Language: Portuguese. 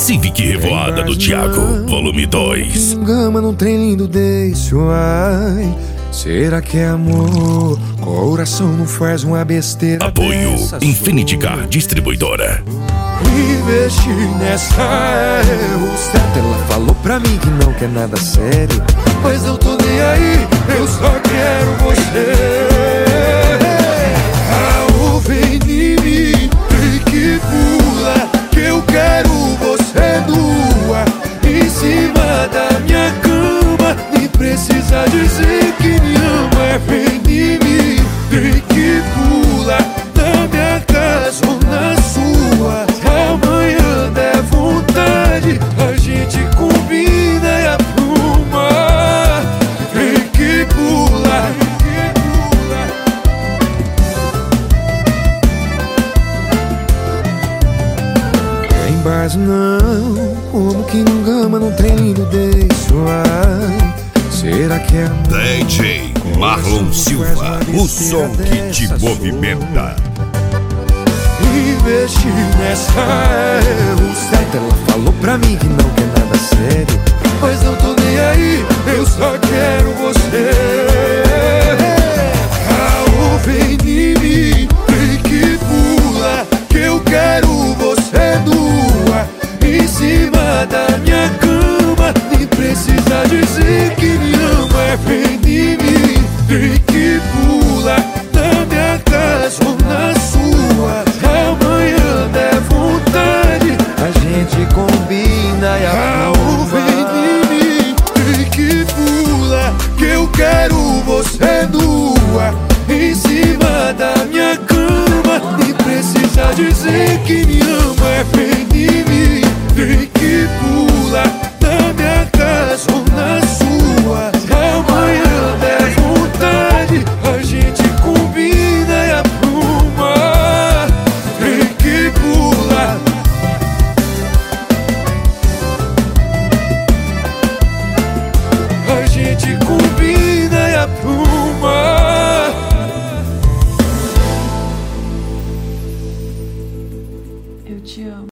Civic Revoada do Thiago, volume 2. Gama num trem lindo deixo, ai. Será que é amor? Coração não faz uma besteira. Apoio Infinity Car Distribuidora. Investi nessa certo. Ela falou pra mim que não quer nada sério, mas eu tô nem aí, eu só quero você. Ah, vem em mim, vem que pula, que eu quero você nua, em cima da minha cama. Nem precisa dizer que me ama. Vem em mim, vem que pula, na minha casa ou na sua. Amanhã der vontade, a gente combina e apruma. Vem que pula, vem que pula. Em base não, como que não gama num trem lindo deixo, ai. Será que é amor? DJ Marlon Silva, o som que te movimenta. Investi nessa certo. Ela falou pra mim que não quer nada sério, mas eu tô nem aí, eu só quero você. Ah, vem em mim, vem que pula, que eu quero você nua, em cima da minha cama. Nem precisa dizer que me ama. Vem em mim, vem que pula, na minha casa ou na sua. Amanhã der vontade, a gente combina e aprova. Vem em mim, vem que pula, que eu quero você nua, em cima da minha cama. Nem precisa dizer que me ama. Vem em mim, vem que pula, na minha casa ou na sua. Amanhã der vontade, a gente combina e apruma. Vem que pula. A gente combina e apruma.